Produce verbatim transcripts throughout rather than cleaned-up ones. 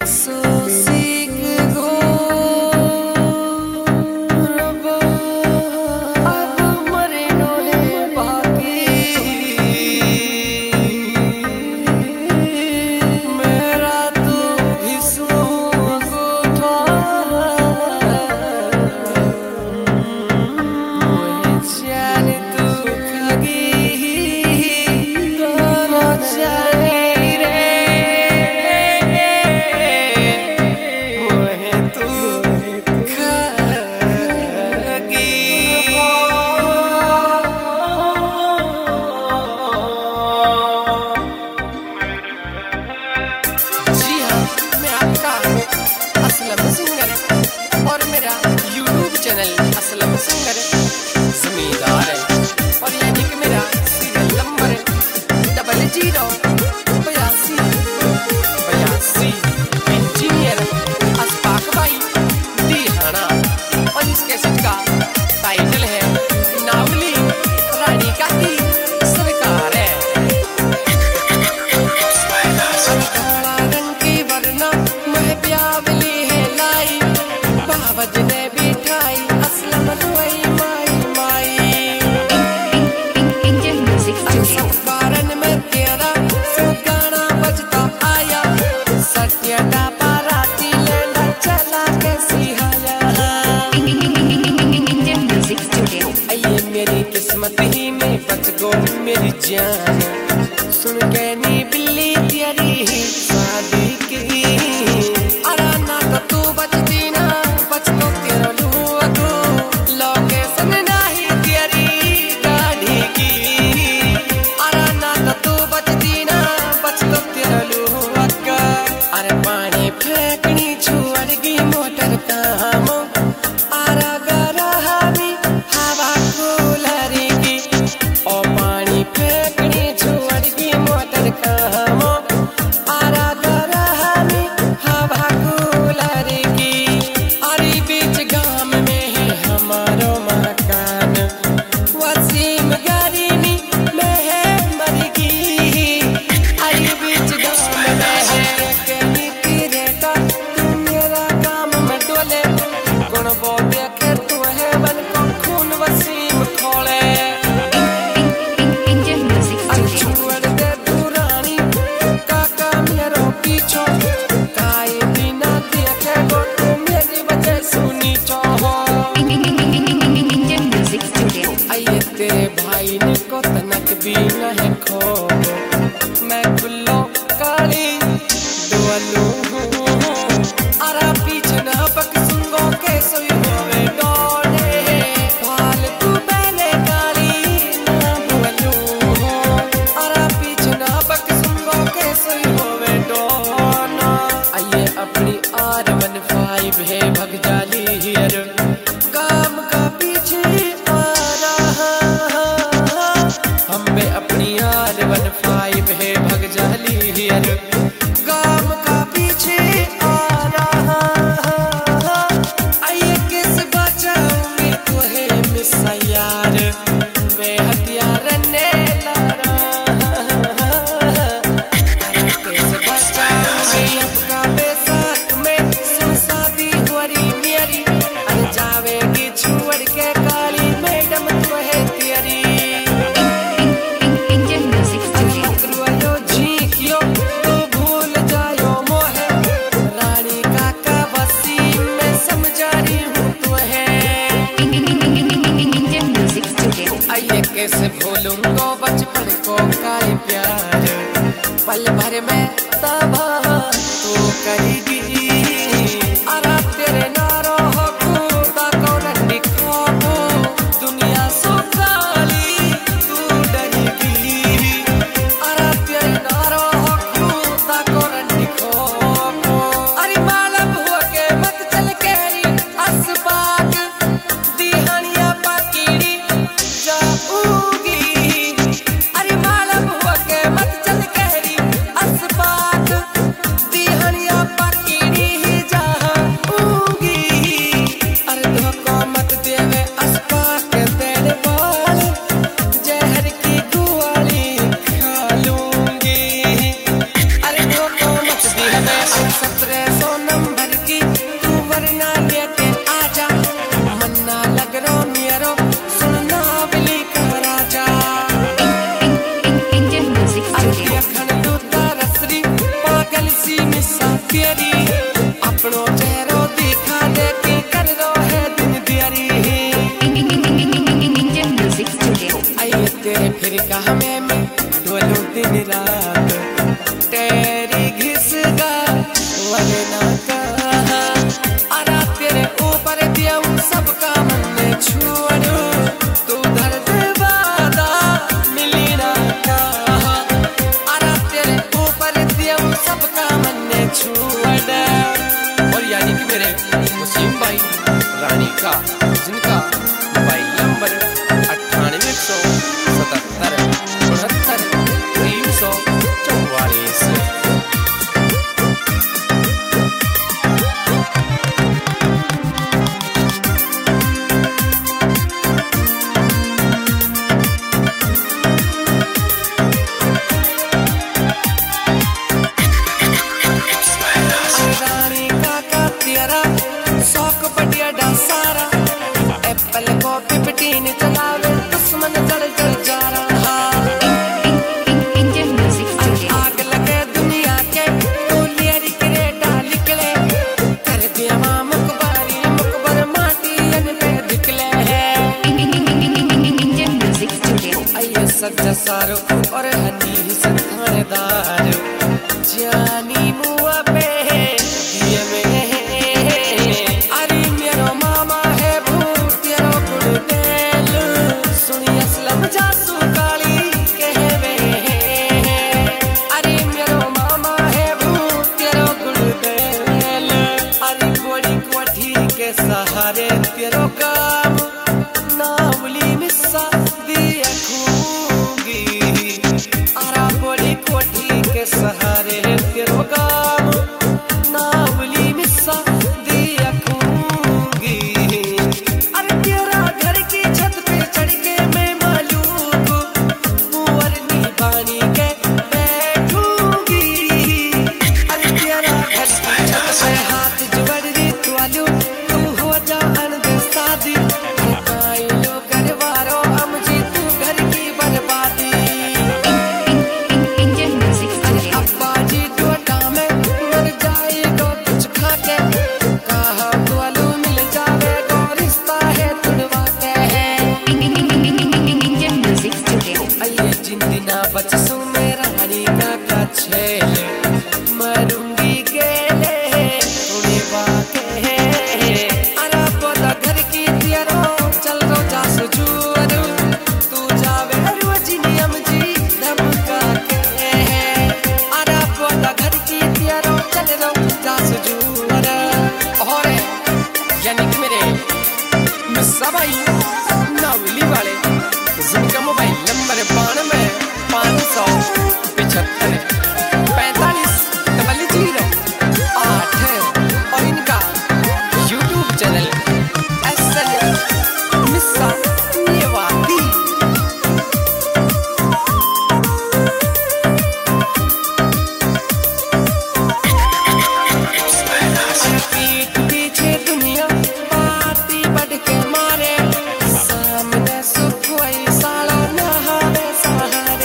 मेरी जान सुन के नी बिल्ली तेरी शादी की अराना तो तू बचती ना बच तो तेरा लुआ को लोकेशन नहीं तेरी गाड़ी की अराना तो तू बचती ना बच तो तेरा लुआ का अरे पानी फेंकनी छुअड़ गई मोटर काम आरा गरा हमी हवा कूलर की ओ पानी फेंकनी छुअड़ गई मोटर काम आरा गरा हमी हवा कूलर की अरे बीच गांव में है हमारो मकान वसीम गरीनी में है मरगी अरे बीच गांव में है कहीं की रेटा तू मेरा काम में डोले कौन वो देखे तू है बन को खून वसीम खोले छुअड़ दे दुरानी काका मेरो पीछो काई बिना देखे गो तू मेरी वजह सुनी चाहो आइए तेरे भाई ने को तनक भी न है खो मैं गुल्लो काली दुआलू आरा पीछे ना पक सुंगो के सोई होवे डोले भाल तू पहले काली ना बुआलू आरा पीछे ना पक सुंगो के सोई होवे डोना आइए अपनी आर वन फाइव है भग जाली हियर गाम का पीछे आ रहा हम पे अपनी आर वन फाइव है भग जाली हियर गाम का पीछे आ रहा आइए किस बचाऊंगी तुहे मिस यार वे हथियार ने लारा किस बचाऊंगी आपका बेसाख में सुन शादी हुरी मेरी अरे जावेगी छुअड़ के काली मैडम तुहे तेरी रुआयो झीकियो तू भूल जायो मोहे रानी काका वसीम में समझारी हूँ तुहे आइए कैसे भूलूंगा बचपन को काई प्यार पल भर में तबाह तू करेगी अरा तेरे नारो हो खुदा को नंदी खोपो दुनिया सो काली तू डरेगी अरा तेरे नारो हो खुदा को नंदी खोपो अरे मालम हुआ के मत चल केरी असबाग दिहानिया पाकीड़ी जाऊंगी अरे मालम हुआ के मत चल केरी असबाग दिहानिया पाकीड़ी तेरी अपनों चेहरो दिखा दे के कर दो है दिन दियारी आइए तेरे फिर कहा मैं मैं डोलूं दिन रात तेरी घिसगा वले ना कहा अरा तेरे ऊपर दिया सबका मन छोड़ो तू दर्द वादा मिली ना कहा अरा तेरे ऊपर दिया सबका मन छोड़ और यानी कि मेरे मुस्लिम भाई रानी का जिनका मोबाइल नंबर अट्ठानवे सौ सतहत्तर उनहत्तर तीन सौ चौवालीस सज्जा सारो और हनी सथानेदार जानी मुआ पे दिए में अरे मेरो मामा है भूत तेरो गुड़देल सुनी असलम जासू काली कहवे अरे मेरो मामा है भूत तेरो गुड़देल अरे कोड़ी कोठी के सहारे तेरो काम नावली मिसा दिया के सहारे तेरो काम नावली मिसा दिया खूंगी अरे तेरा घर की छत पे चढ़ के मैं मालूम मुअरनी पानी के बैठूंगी अरे तेरा घर की छत पे हाथ जोड़ दी तुआलू तू हो जा अनदे शादी काई लो करवारो हम जी तू घर की बर्बादी बच सुने रानी का कछेल मरूंगी गेले थोड़ी बाके अरा बोला घर की तेरो चल रो जा सुजूरू तू जावे रोजिनियम जी धमका के अरा बोला घर की तेरो चल रो जा सुजूरू और यानी कि मेरे मिस्सा भाई नावली वाले जिनका मोबाइल नंबर बानवे पाँच सौ पिछहत्तर पैंतालीस डबल जीरो आठ और इनका यूट्यूब चैनल एस एल मिस्सा नेवाती पीठ पीछे दुनिया पाती बढ़ के मारे सामने सुखोई साला नहावे सहारे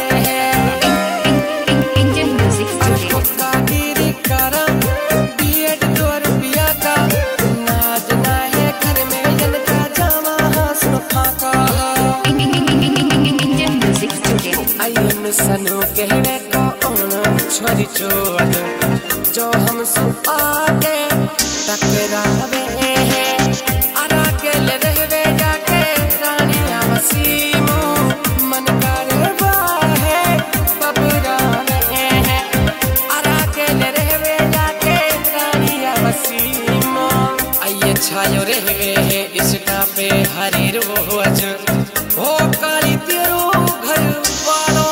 सनु कहने को छोरी चोर जो हम सब आगे टकरावे अरा के ले रहवे जाके रानिया वसीमो मन करवा है बबरावे अरा के ले रहवे जाके रानिया वसीमो आइए छायो रहवे है इसका पे हरी रोज हो काली तेरो घर वालों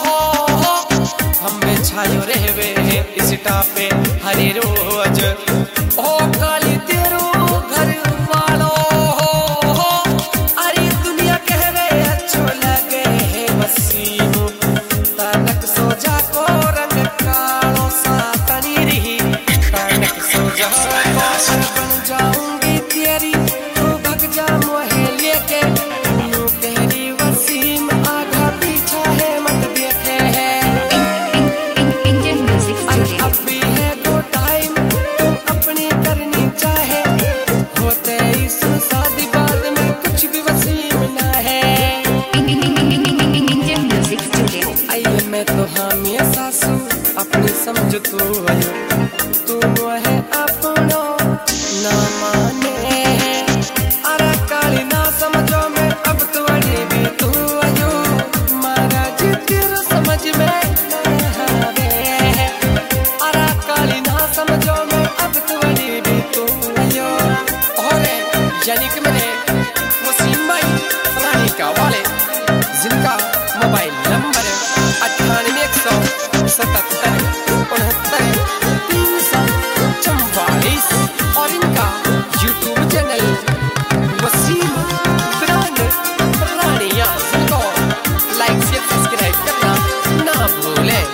छायो रहवे इस टापे हरे रोज ओ काली तेरो घर वालो हो अरे दुनिया कहवे अच्छो लगे है वसीम तनक सो जा को रंग कालो सा तनी रही तनक सो जा को बन जाऊंगी तेरी तू भग जा मोहे लेके यूं तेरी वसीम आगा पीछा है मत देखे है अब भी है तो टाइम यानी कि मैंने वसीम भाई रानी का वाले जिनका मोबाइल नंबर अट्ठानवे एक सौ सतहत्तर उनहत्तर तीन सौ चौवालीस और इनका यूट्यूब चैनल वसीम ब्रांड रानिया, जिनको लाइक शेयर सब्सक्राइब करना ना भूलें।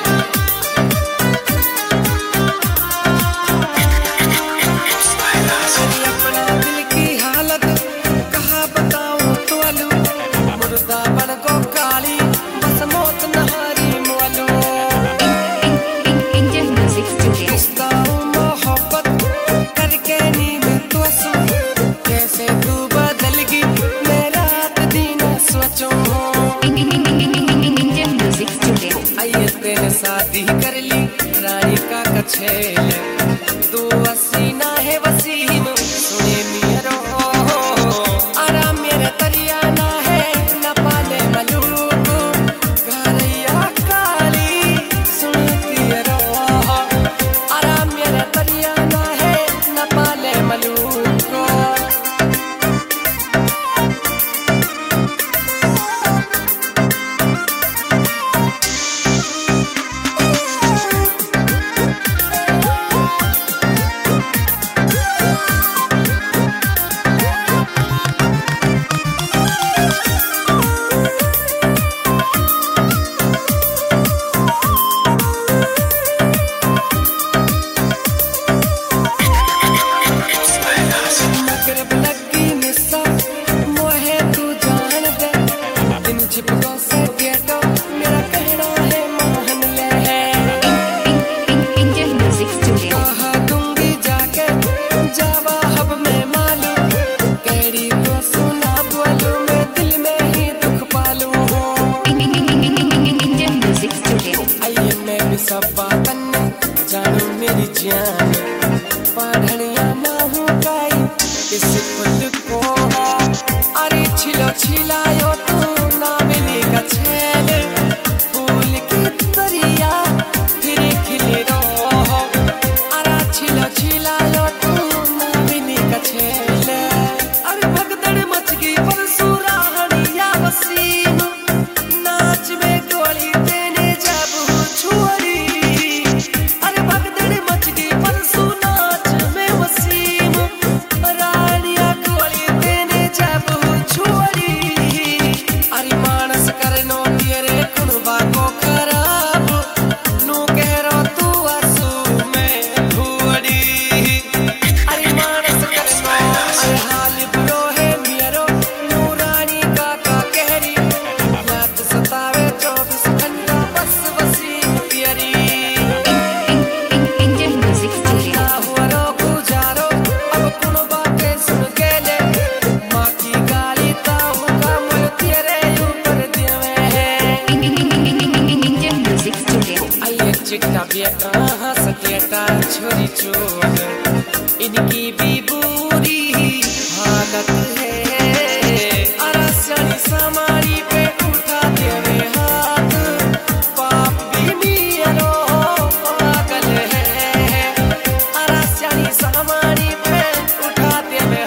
शादी कर ली रानी का कछेल तू हसीना है वसीम सुने मेरो आराम मेरा तरिया ना है न पाले मलूक घरैया काली सुनती रो आराम मेरा तरिया ना है न पाले मलूक। सब बातन जानू मेरी जान पढ़निया ना हूँ काई इस फुल को अरे छिलो छिलायो तू ना मिली का छेल फूल की तरिया फिर खिले रो अरे छिलो छिलायो तू ना मिली का छेल अरे भगदड़ मच गई परसू राहनिया वसीम नाच में गोली देने जब छुअरी चिट्टा कहाँ सकेटा छोरी चोर इनकी भी बुरी हालत है अरसनी समारी पे उठा देवे हाथ पाप भी मियारो पागल है अरसनी समारी पे उठा देवे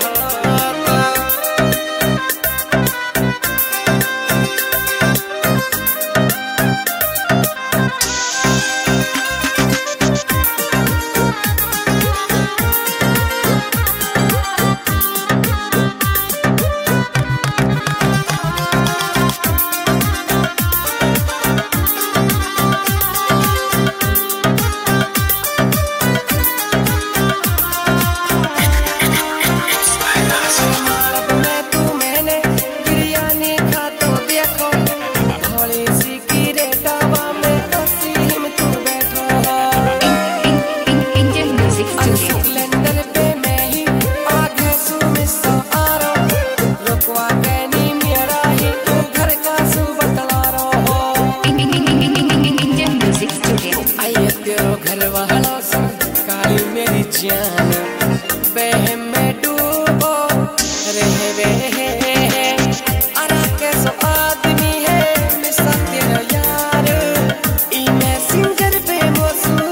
घर वालों से काली मेरी जान बहम में डूबो रहे वे अरा कैसो आदमी है मिसा तेरा यार इन्हें सिंगर पे मौसू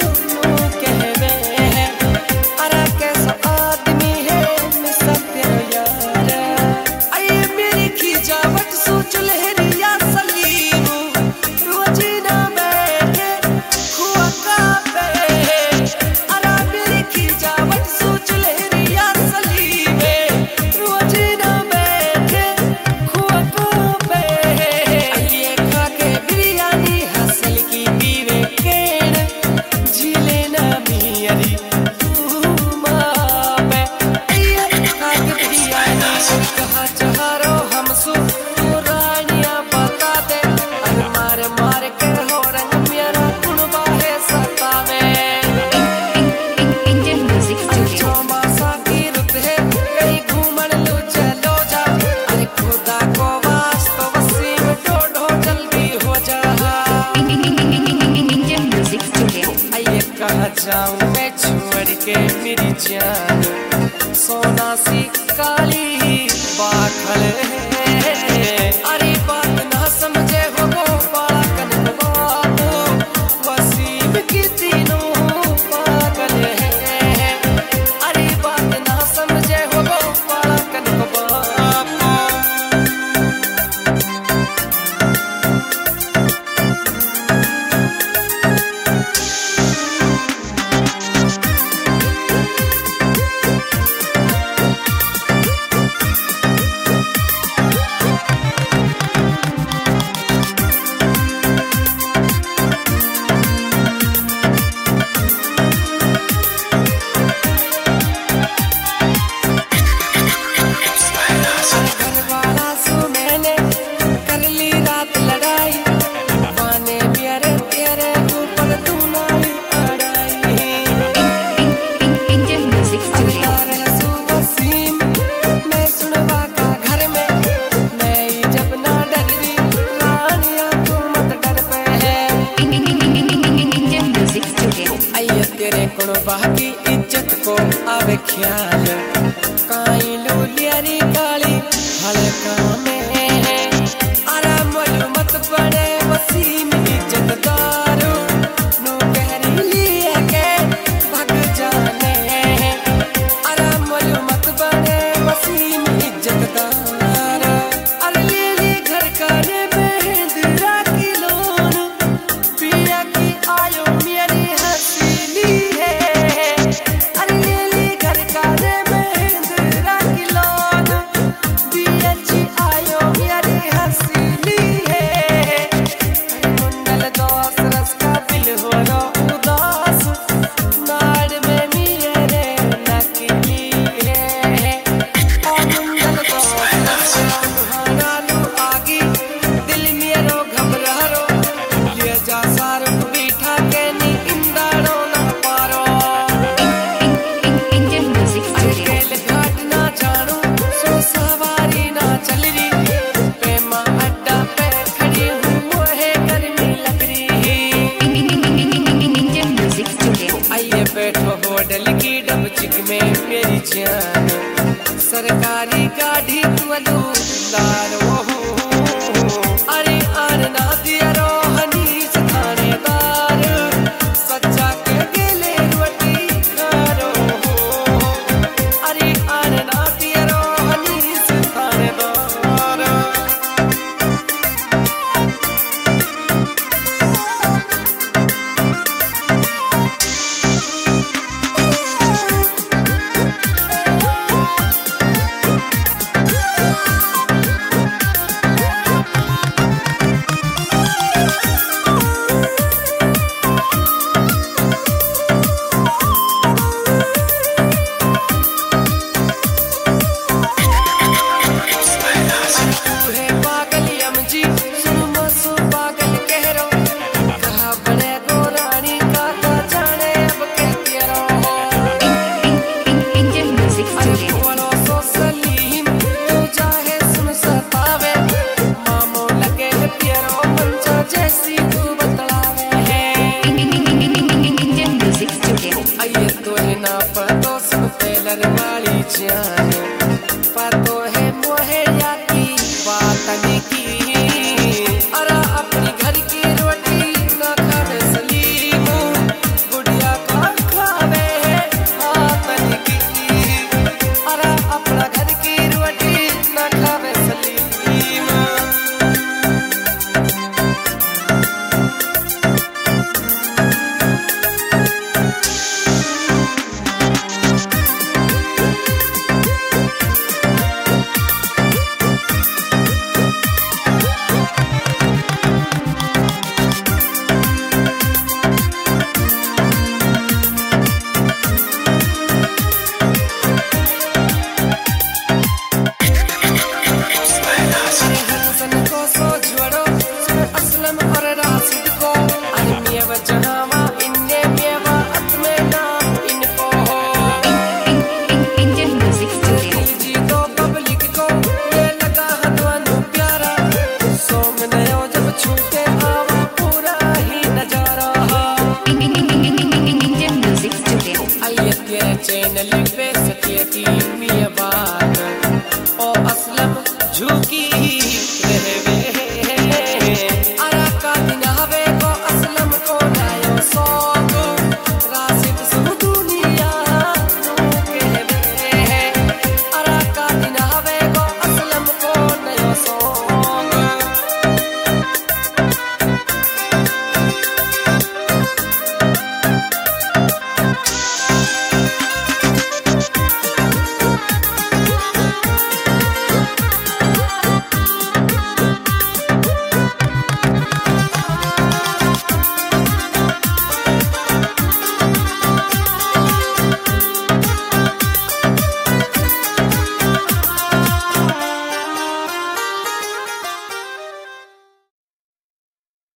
कहवे अरा कैसो आदमी है मिसा तेरा यार। जान सोना सी काली बाखल है। अरे बात ना समझे हो गो बाला कन बाबू वसीम की तीनों पागल है। अरे बात ना समझे हो गो बाला कन बाबू बाकी इज्जत को आवे ख्याल काई लूलियारी काली हल्का में आराम मत पड़े वसीम इज्जत दारू नू कहरी लिए के भग जाने। आराम मत पड़े वसीम इज्जत दारू अरे ले घर का रे मेहंदरा की लोन पिया की आयो मेरी हसीली में मेरी जान सरकारी गाड़ी तुलू लारो अरे आन ना दिया रो हनीस थानेदार सच्चा के गेले रोटी खारो अरे आन ना दिया रो हनीस थानेदार। वाली जान पातो है मोहे याती बातनी की अरा अपनी घर की रोटी न खावे सलीम गुड़िया का खावे बातनी की अरा अपना घर की रोटी न खावे सलीम। सकती मिया बात